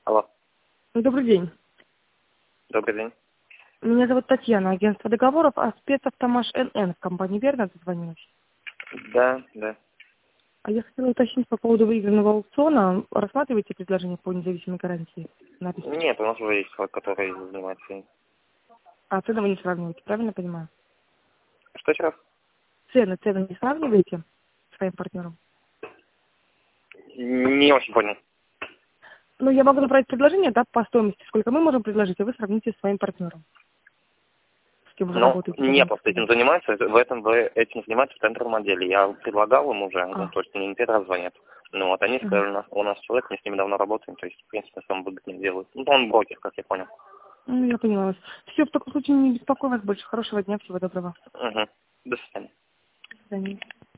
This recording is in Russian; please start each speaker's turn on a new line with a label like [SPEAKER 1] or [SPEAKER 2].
[SPEAKER 1] Алло,
[SPEAKER 2] Добрый день.
[SPEAKER 1] добрый день.
[SPEAKER 2] Меня зовут Татьяна, агентство договоров, а спецавтомаш НН в компании «Верно» дозвонилась?
[SPEAKER 1] Да, да.
[SPEAKER 2] А я хотела уточнить по поводу выигранного аукциона. Рассматриваете предложение по независимой гарантии на обеспечение?
[SPEAKER 1] Нет, у нас уже есть человек, который занимается им.
[SPEAKER 2] А цены вы не сравниваете, правильно понимаю?
[SPEAKER 1] Что еще раз?
[SPEAKER 2] Цены не сравниваете с своим партнером?
[SPEAKER 1] Не очень понял.
[SPEAKER 2] Ну, я могу направить предложение, да, по стоимости, сколько мы можем предложить, а вы сравните с своим партнером, с кем уже
[SPEAKER 1] Ну,
[SPEAKER 2] работаете.
[SPEAKER 1] не просто этим занимается, этим занимается в тендерном отделе. Я предлагал им уже,
[SPEAKER 2] А,
[SPEAKER 1] то есть они не первый раз звонят. Ну вот, они
[SPEAKER 2] мгм.
[SPEAKER 1] сказали, у нас человек, мы с ними давно работаем, то есть, в принципе, сам выгодно делают. Ну, он брокер, как я понял.
[SPEAKER 2] Ну, я поняла вас. Все, в таком случае не беспокою вас больше. Хорошего дня, всего доброго.
[SPEAKER 1] Угу. До свидания.
[SPEAKER 2] До свидания.